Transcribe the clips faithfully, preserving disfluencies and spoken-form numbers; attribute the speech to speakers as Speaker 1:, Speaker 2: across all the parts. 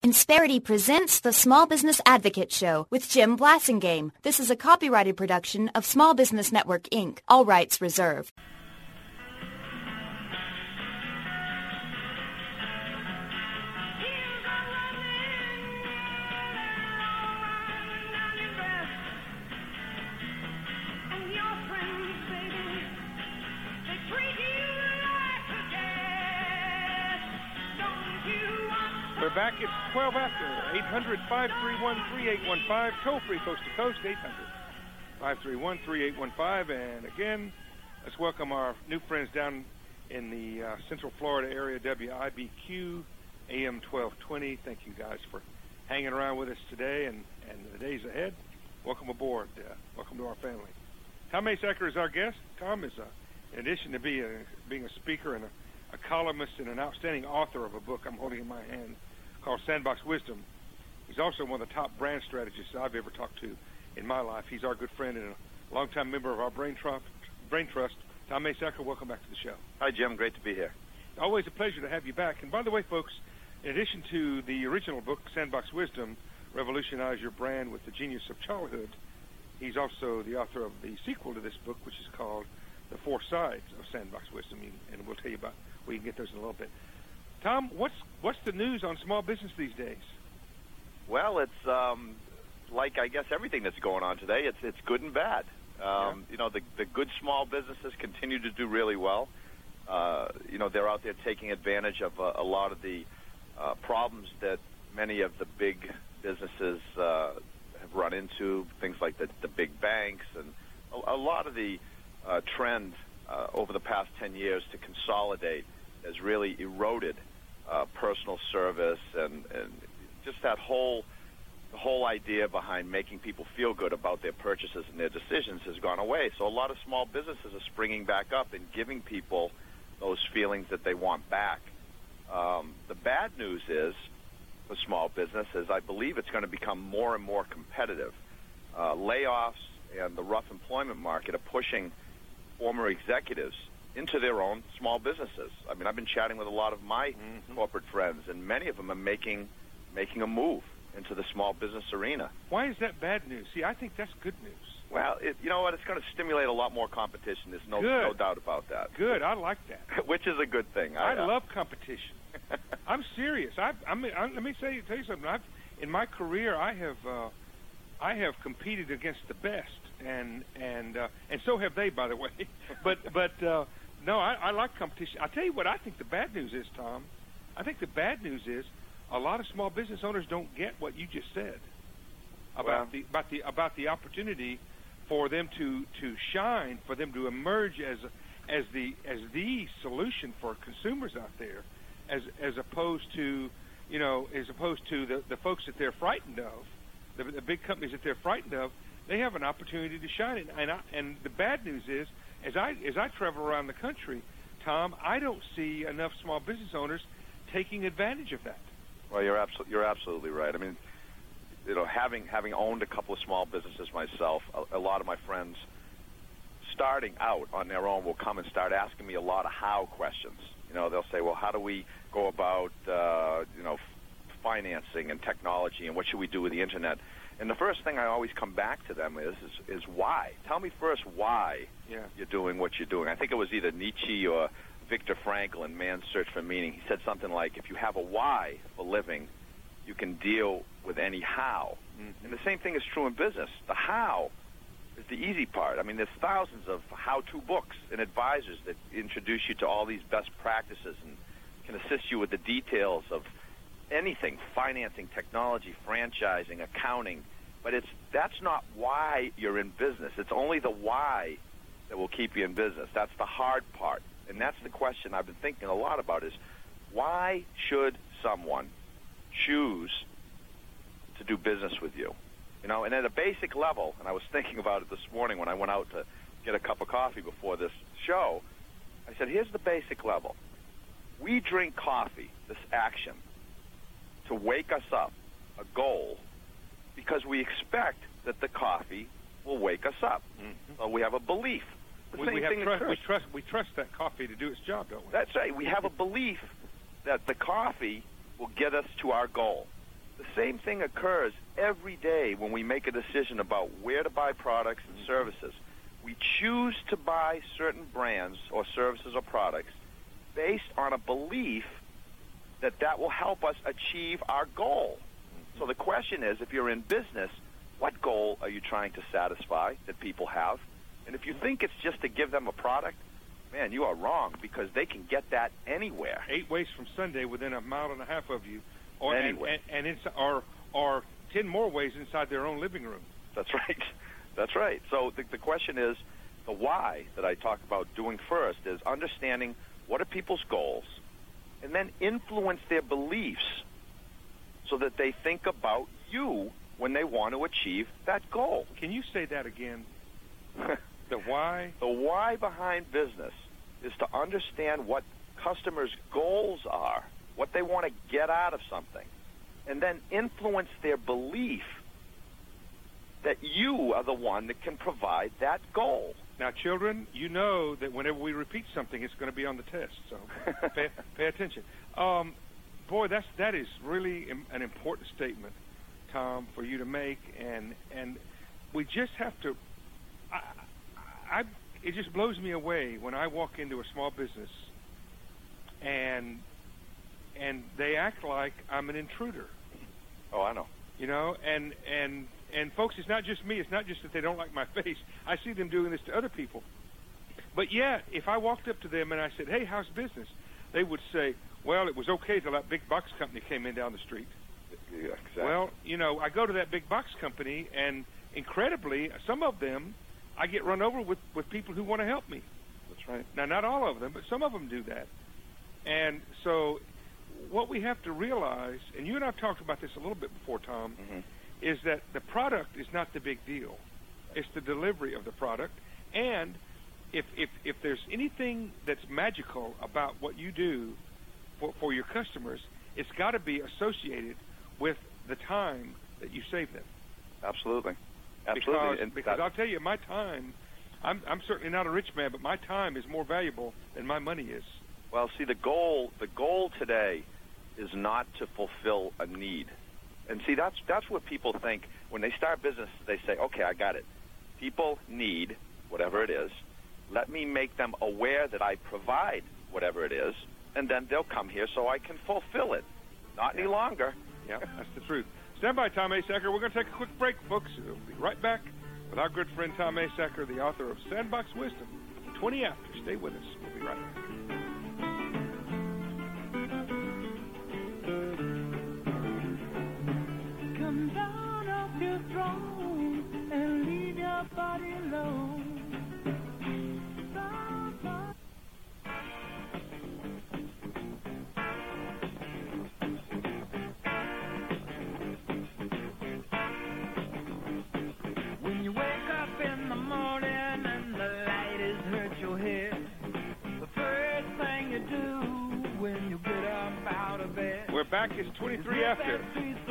Speaker 1: Insperity presents the Small Business Advocate Show with Jim Blasingame. This is a copyrighted production of Small Business Network, Incorporated. All rights reserved.
Speaker 2: We're back at twelve after, eight hundred, five three one, three eight one five, toll-free coast to coast, eight hundred, five three one, three eight one five. And again, let's welcome our new friends down in the uh, Central Florida area, W I B Q, A M twelve twenty. Thank you guys for hanging around with us today and, and the days ahead. Welcome aboard. Uh, welcome to our family. Tom Masacker is our guest. Tom is, uh, in addition to being a, being a speaker and a, a columnist and an outstanding author of a book I'm holding in my hand called Sandbox Wisdom. He's also one of the top brand strategists I've ever talked to in my life. He's our good friend and a longtime member of our Brain Trust. Brain Trust. Tom Masacker, welcome back to the show.
Speaker 3: Hi, Jim. Great to be here.
Speaker 2: Always a pleasure to have you back. And by the way, folks, in addition to the original book, Sandbox Wisdom, Revolutionize Your Brand with the Genius of Childhood, he's also the author of the sequel to this book, which is called The Four Sides of Sandbox Wisdom, and we'll tell you about where you can get those in a little bit. Tom, what's what's the news on small business these days?
Speaker 3: Well, it's um, like I guess everything that's going on today. It's it's good and bad. Um, yeah. You know, the the good small businesses continue to do really well. Uh, you know, they're out there taking advantage of a, a lot of the uh, problems that many of the big businesses uh, have run into. Things like the the big banks and a, a lot of the uh, trend uh, over the past ten years to consolidate has really eroded uh, personal service and, and just that whole the whole idea behind making people feel good about their purchases and their decisions has gone away. So a lot of small businesses are springing back up and giving people those feelings that they want back. Um, the bad news is for small businesses, I believe it's going to become more and more competitive. Uh, layoffs and the rough employment market are pushing former executives into their own small businesses. I mean, I've been chatting with a lot of my mm-hmm. corporate friends, and many of them are making making a move into the small business arena.
Speaker 2: Why is that bad news? See, I think that's good news.
Speaker 3: Well, it, you know what? It's going to stimulate a lot more competition. There's no no doubt about that.
Speaker 2: Good. I like that.
Speaker 3: Which is a good thing.
Speaker 2: I,
Speaker 3: I uh,
Speaker 2: love competition. I'm serious. I, I mean, I, let me say, tell you something. I've, in my career, I have uh, I have competed against the best, and and uh, and so have they, by the way. but but. Uh, No, I, I like competition. I'll tell you what I think the bad news is, Tom. I think the bad news is a lot of small business owners don't get what you just said about well, the about the about the opportunity for them to, to shine, for them to emerge as as the as the solution for consumers out there, as as opposed to you know as opposed to the, the folks that they're frightened of, the, the big companies that they're frightened of. They have an opportunity to shine, and and, I, and the bad news is. As I as I travel around the country, Tom, I don't see enough small business owners taking advantage of that.
Speaker 3: Well, you're absolutely you're absolutely right. I mean, you know, having having owned a couple of small businesses myself, a, a lot of my friends starting out on their own will come and start asking me a lot of how questions. You know, they'll say, "Well, how do we go about uh, you know financing and technology, and what should we do with the internet?" And the first thing I always come back to them is, is is why. Tell me first why
Speaker 2: yeah.
Speaker 3: you're doing what you're doing. I think it was either Nietzsche or Viktor Frankl in Man's Search for Meaning. He said something like, if you have a why for living, you can deal with any how. Mm-hmm. And the same thing is true in business. The how is the easy part. I mean, there's thousands of how-to books and advisors that introduce you to all these best practices and can assist you with the details of anything, financing, technology, franchising, accounting, but it's that's not why you're in business. It's only the why that will keep you in business. That's the hard part, and that's the question I've been thinking a lot about is why should someone choose to do business with you? You know, and at a basic level, and I was thinking about it this morning when I went out to get a cup of coffee before this show, I said, here's the basic level. We drink coffee, this action, to wake us up, a goal, because we expect that the coffee will wake us up. Mm-hmm. So we have a belief. The
Speaker 2: we,
Speaker 3: same
Speaker 2: we, have
Speaker 3: thing
Speaker 2: trust, we trust we trust that coffee to do its job, don't we?
Speaker 3: That's right. We have a belief that the coffee will get us to our goal. The same thing occurs every day when we make a decision about where to buy products and services. We choose to buy certain brands or services or products based on a belief that that will help us achieve our goal. So the question is, if you're in business, what goal are you trying to satisfy that people have? And if you think it's just to give them a product, man, you are wrong, because they can get that anywhere.
Speaker 2: Eight ways from Sunday within a mile and a half of you, or
Speaker 3: Anyway.
Speaker 2: and, and, and it's, or or ten more ways inside their own living room.
Speaker 3: That's right. That's right. So the, the question is, the why that I talk about doing first is understanding what are people's goals, and then influence their beliefs so that they think about you when they want to achieve that goal.
Speaker 2: Can you say that again? The why?
Speaker 3: The why behind business is to understand what customers' goals are, what they want to get out of something, and then influence their belief that you are the one that can provide that goal.
Speaker 2: Now, children, you know that whenever we repeat something, it's going to be on the test, so pay, pay attention. Um, boy, that's, that is really im- an important statement, Tom, for you to make, and and we just have to, I, I, it just blows me away when I walk into a small business and and they act like I'm an intruder.
Speaker 3: Oh, I know.
Speaker 2: You know, and and and folks, it's not just me. It's not just that they don't like my face. I see them doing this to other people. But yeah, if I walked up to them and I said, "Hey, how's business?" they would say, "Well, it was okay till that big box company came in down the street."
Speaker 3: Yeah, exactly.
Speaker 2: Well, you know, I go to that big box company, and incredibly, some of them, I get run over with, with people who want to help me.
Speaker 3: That's right.
Speaker 2: Now, not all of them, but some of them do that. And so what we have to realize, and you and I have talked about this a little bit before, Tom,
Speaker 3: Mm-hmm.
Speaker 2: is that the product is not the big deal. It's the delivery of the product. And if if, if there's anything that's magical about what you do for, for your customers, it's got to be associated with the time that you save them.
Speaker 3: Absolutely. Absolutely.
Speaker 2: Because,
Speaker 3: And
Speaker 2: because
Speaker 3: that-
Speaker 2: I'll tell you, my time, I'm, I'm certainly not a rich man, but my time is more valuable than my money is.
Speaker 3: Well, see, the goal the goal today is not to fulfill a need. And see, that's that's what people think when they start business. They say, okay, I got it. People need whatever it is. Let me make them aware that I provide whatever it is, and then they'll come here so I can fulfill it. Not any longer.
Speaker 2: Yeah, that's the truth. Stand by, Tom Asacker. We're going to take a quick break, folks. We'll be right back with our good friend Tom Asacker, the author of Sandbox Wisdom, twenty after. Stay with us. We'll be right back.
Speaker 4: Come down off your throne and leave your body alone. When you wake up in the morning and the light has hurt your head, the first thing you do when you get up out of bed,
Speaker 2: We're back. It's twenty-three after.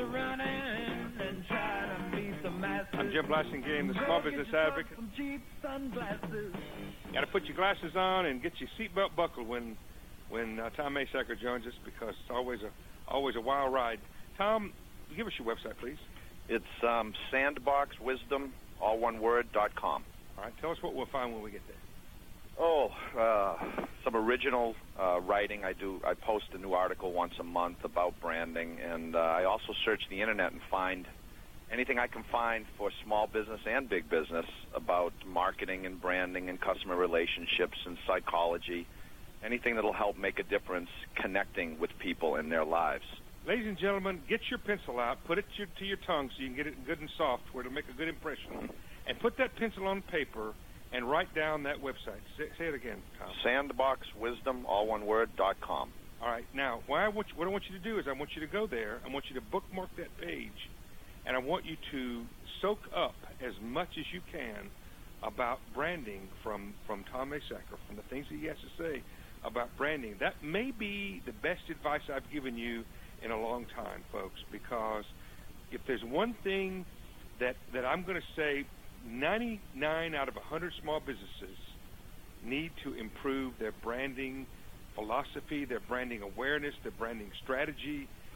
Speaker 2: I'm Jim Blasingame, the small business advocate. Got to put your glasses on and get your seatbelt buckled when when uh, Tom Asacker joins us, because it's always a always a wild ride. Tom, give us your website, please.
Speaker 3: It's um, Sandbox Wisdom, all one word, dot com.
Speaker 2: All right, tell us what we'll find when we get there.
Speaker 3: Oh, uh, some original uh, writing. I do. I post a new article once a month about branding, and uh, I also search the internet and find anything I can find for small business and big business about marketing and branding and customer relationships and psychology. Anything that'll help make a difference connecting with people in their lives.
Speaker 2: Ladies and gentlemen, get your pencil out, put it to your, to your tongue so you can get it good and soft where it'll make a good impression, and put that pencil on paper and write down that website. Say, say it again, Tom.
Speaker 3: Sandbox Wisdom, all one word, dot com.
Speaker 2: All right. Now, what I, want you, what I want you to do is I want you to go there. I want you to bookmark that page, and I want you to soak up as much as you can about branding from, from Tom Asacker, from the things that he has to say about branding. That may be the best advice I've given you in a long time, folks, because if there's one thing that, that I'm going to say, ninety-nine out of one hundred small businesses need to improve their branding philosophy, their branding awareness, their branding strategy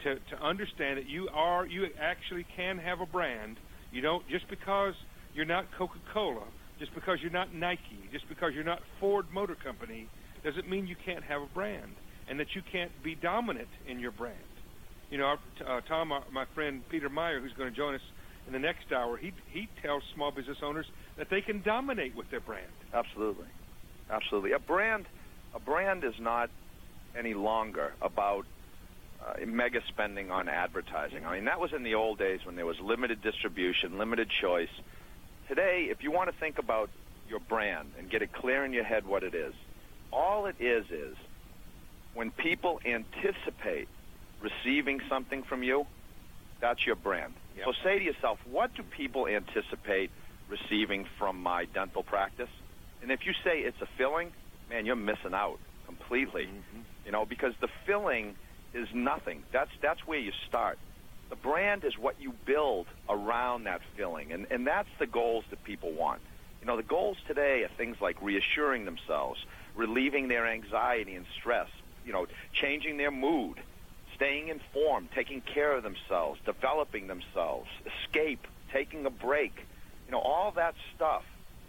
Speaker 2: to, to understand that you are you actually can have a brand. You don't just because you're not Coca-Cola, just because you're not Nike, just because you're not Ford Motor Company, doesn't mean you can't have a brand and that you can't be dominant in your brand. You know, our, uh, Tom, our, my friend Peter Meyer, who's going to join us in the next hour, he he tells small business owners that they can dominate with their brand.
Speaker 3: Absolutely, absolutely. A brand, a brand is not any longer about uh, mega spending on advertising. I mean, that was in the old days when there was limited distribution, limited choice. Today, if you want to think about your brand and get it clear in your head what it is, all it is is when people anticipate receiving something from you, that's your brand. Yep. So say to yourself, what do people anticipate receiving from my dental practice? And if you say it's a filling, man, you're missing out completely. Mm-hmm. You know, because the filling is nothing. That's that's where you start. The brand is what you build around that filling, and, and that's the goals that people want. You know, the goals today are things like reassuring themselves, relieving their anxiety and stress, you know, changing their mood, staying informed, taking care of themselves, developing themselves, escape, taking a break. You know, all that stuff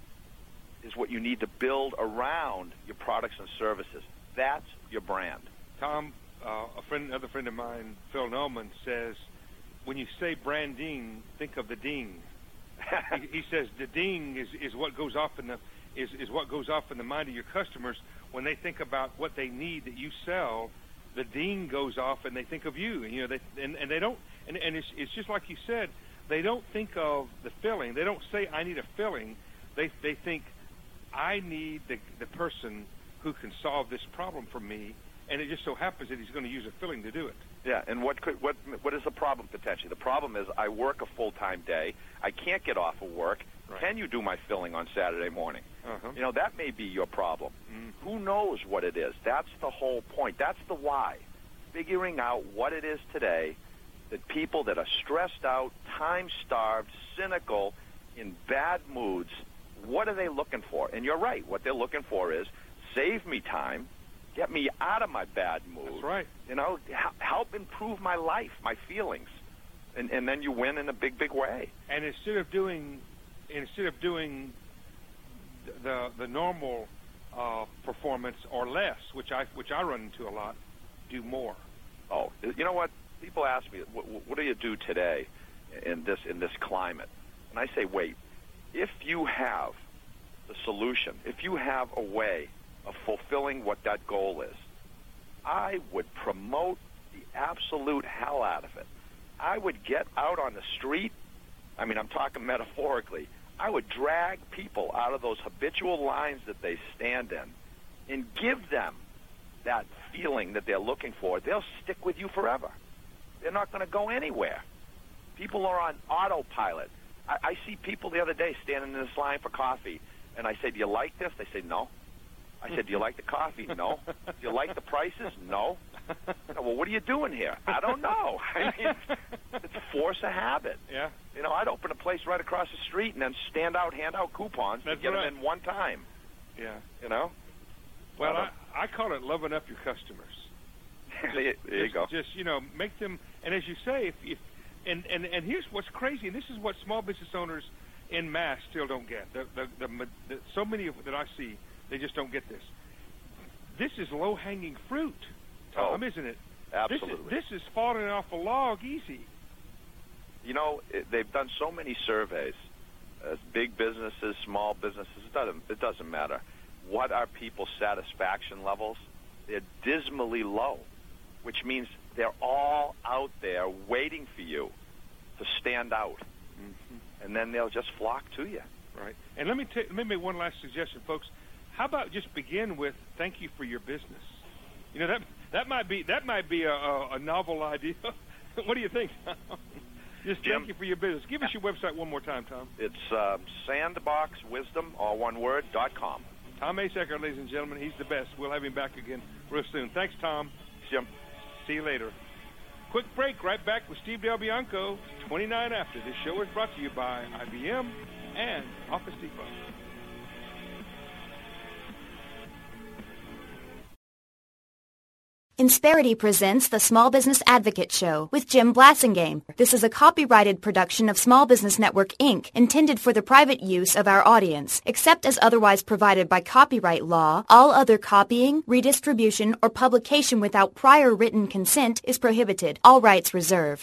Speaker 3: is what you need to build around your products and services. That's your brand.
Speaker 2: Tom, uh, a friend, another friend of mine, Phil Nolman, says, when you say branding, think of the ding. he, he says the ding is, is what goes off in the is, is what goes off in the mind of your customers when they think about what they need that you sell. The ding goes off and they think of you, and you know they and, and they don't and, and it's it's just like you said, they don't think of the filling. They don't say I need a filling. They they think I need the the person who can solve this problem for me, and it just so happens that he's going to use a filling to do it.
Speaker 3: Yeah, and what could what what is the problem potentially? The problem is I work a full-time day. I can't get off of work. Right. Can you do my filling on Saturday morning? Uh-huh. You know, that may be your problem. Mm-hmm. Who knows what it is? That's the whole point. That's the why. Figuring out what it is today that people that are stressed out, time-starved, cynical, in bad moods, what are they looking for? And you're right. What they're looking for is save me time, get me out of my bad mood.
Speaker 2: That's right.
Speaker 3: You know, help improve my life, my feelings. And, and then you win in a big, big way.
Speaker 2: And instead of doing, instead of doing the the normal uh, performance or less, which I which I run into a lot, do more.
Speaker 3: Oh, you know what? People ask me, what, what do you do today in this in this climate? And I say, wait. If you have the solution, if you have a way of fulfilling what that goal is, I would promote the absolute hell out of it. I would get out on the street. I mean, I'm talking metaphorically. I would drag people out of those habitual lines that they stand in and give them that feeling that they're looking for. They'll stick with you forever. They're not going to go anywhere. People are on autopilot. I, I see people the other day standing in this line for coffee, and I say, do you like this? They say, no. I said, do you like the coffee? No. Do you like the prices? No. Said, well, what are you doing here? I don't know. I mean, it's force of habit.
Speaker 2: Yeah.
Speaker 3: You know, I'd open a place right across the street and then stand out, hand out coupons
Speaker 2: That's
Speaker 3: to get
Speaker 2: right.
Speaker 3: them in one time.
Speaker 2: Yeah.
Speaker 3: You know?
Speaker 2: Well, I, I call it loving up your customers.
Speaker 3: there
Speaker 2: just,
Speaker 3: you go.
Speaker 2: Just, you know, make them, and as you say, if, if and, and, and here's what's crazy, and this is what small business owners en masse still don't get. The, the, the, the, so many of that I see, they just don't get this. This is low-hanging fruit, Tom,
Speaker 3: oh,
Speaker 2: isn't it?
Speaker 3: Absolutely.
Speaker 2: This is, this is falling off a log easy.
Speaker 3: You know, it, they've done so many surveys, as big businesses, small businesses, it doesn't, it doesn't matter. What are people's satisfaction levels? They're dismally low, which means they're all out there waiting for you to stand out. Mm-hmm. And then they'll just flock to you.
Speaker 2: Right. And let me, t- let me make one last suggestion, folks. How about just begin with thank you for your business? You know, that that might be that might be a, a, a novel idea. What do you think, Tom? Just
Speaker 3: Jim,
Speaker 2: thank you for your business. Give us your website one more time, Tom.
Speaker 3: It's uh, sandbox wisdom, all one word, dot com.
Speaker 2: Tom Asacker, ladies and gentlemen. He's the best. We'll have him back again real soon. Thanks, Tom.
Speaker 3: Jim.
Speaker 2: See you later. Quick break. Right back with Steve Del Bianco. twenty-nine after. This show is brought to you by I B M and Office Depot.
Speaker 1: Insperity presents the Small Business Advocate Show with Jim Blasingame. This is a copyrighted production of Small Business Network, Incorporated, intended for the private use of our audience. Except as otherwise provided by copyright law, all other copying, redistribution, or publication without prior written consent is prohibited. All rights reserved.